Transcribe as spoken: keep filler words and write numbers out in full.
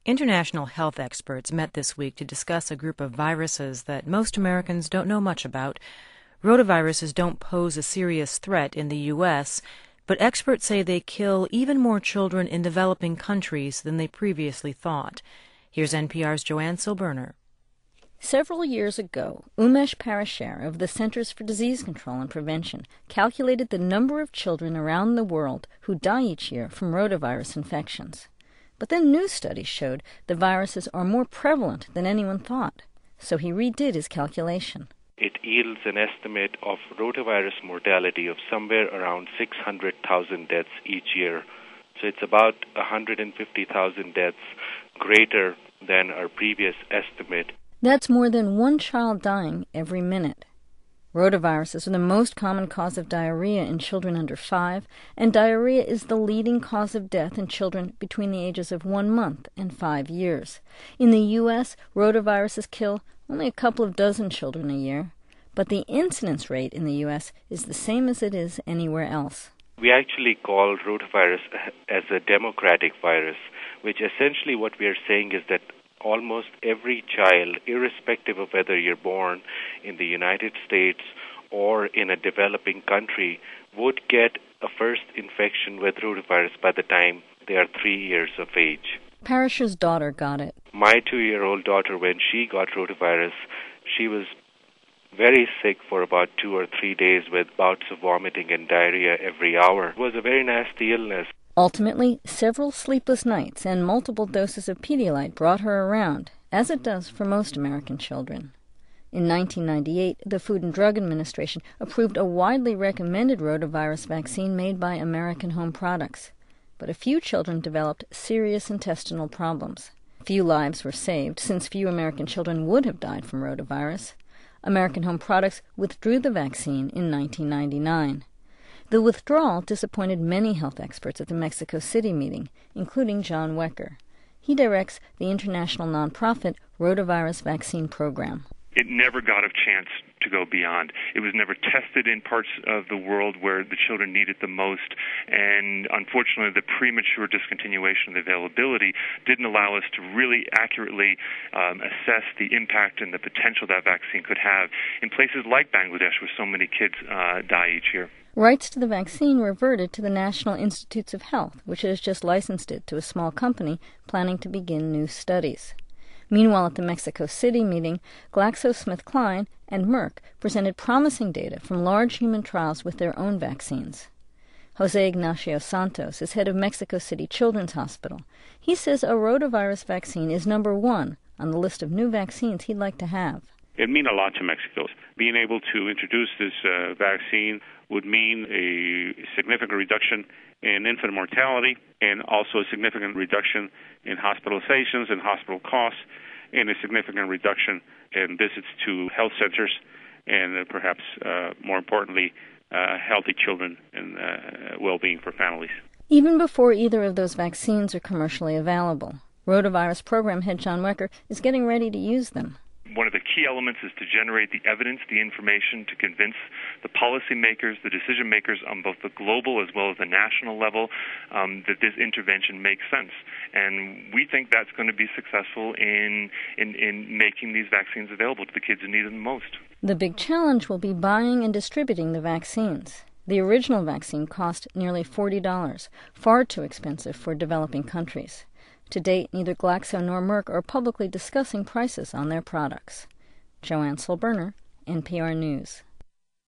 International health experts met this week to discuss a group of viruses that most Americans don't know much about. Rotaviruses don't pose a serious threat in the U S, but experts say they kill even more children in developing countries than they previously thought. Here's N P R's Joanne Silberner. Several years ago, Umesh Parashar of the Centers for Disease Control and Prevention calculated the number of children around the world who die each year from rotavirus infections. But then new studies showed the viruses are more prevalent than anyone thought, so he redid his calculation. It yields an estimate of rotavirus mortality of somewhere around six hundred thousand deaths each year. So it's about one hundred fifty thousand deaths greater than our previous estimate. That's more than one child dying every minute. Rotaviruses are the most common cause of diarrhea in children under five, and diarrhea is the leading cause of death in children between the ages of one month and five years. In the U S, rotaviruses kill only a couple of dozen children a year, but the incidence rate in the U S is the same as it is anywhere else. We actually call rotavirus as a democratic virus, which essentially what we are saying is that almost every child, irrespective of whether you're born in the United States or in a developing country, would get a first infection with rotavirus by the time they are three years of age. Parashar's daughter got it. My two-year-old daughter, when she got rotavirus, she was very sick for about two or three days with bouts of vomiting and diarrhea every hour. It was a very nasty illness. Ultimately, several sleepless nights and multiple doses of Pedialyte brought her around, as it does for most American children. In nineteen ninety-eight, the Food and Drug Administration approved a widely recommended rotavirus vaccine made by American Home Products. But a few children developed serious intestinal problems. Few lives were saved, since few American children would have died from rotavirus. American Home Products withdrew the vaccine in nineteen ninety-nine. The withdrawal disappointed many health experts at the Mexico City meeting, including John Wecker. He directs the international nonprofit Rotavirus Vaccine Program. It never got a chance to go beyond. It was never tested in parts of the world where the children need it the most, and unfortunately the premature discontinuation of the availability didn't allow us to really accurately um, assess the impact and the potential that vaccine could have in places like Bangladesh, where so many kids uh, die each year. Rights to the vaccine reverted to the National Institutes of Health, which has just licensed it to a small company planning to begin new studies. Meanwhile, at the Mexico City meeting, GlaxoSmithKline and Merck presented promising data from large human trials with their own vaccines. Jose Ignacio Santos is head of Mexico City Children's Hospital. He says a rotavirus vaccine is number one on the list of new vaccines he'd like to have. It means a lot to Mexico. Being able to introduce this uh, vaccine would mean a significant reduction in infant mortality and also a significant reduction in hospitalizations and hospital costs and a significant reduction in visits to health centers and uh, perhaps uh, more importantly, uh, healthy children and uh, well-being for families. Even before either of those vaccines are commercially available, Rotavirus Program head John Wecker is getting ready to use them. One of the key elements is to generate the evidence, the information, to convince the policymakers, the decision makers on both the global as well as the national level um, that this intervention makes sense. And we think that's going to be successful in, in, in making these vaccines available to the kids who need them most. The big challenge will be buying and distributing the vaccines. The original vaccine cost nearly forty dollars, far too expensive for developing countries. To date, neither Glaxo nor Merck are publicly discussing prices on their products. Joanne Silberner, N P R News.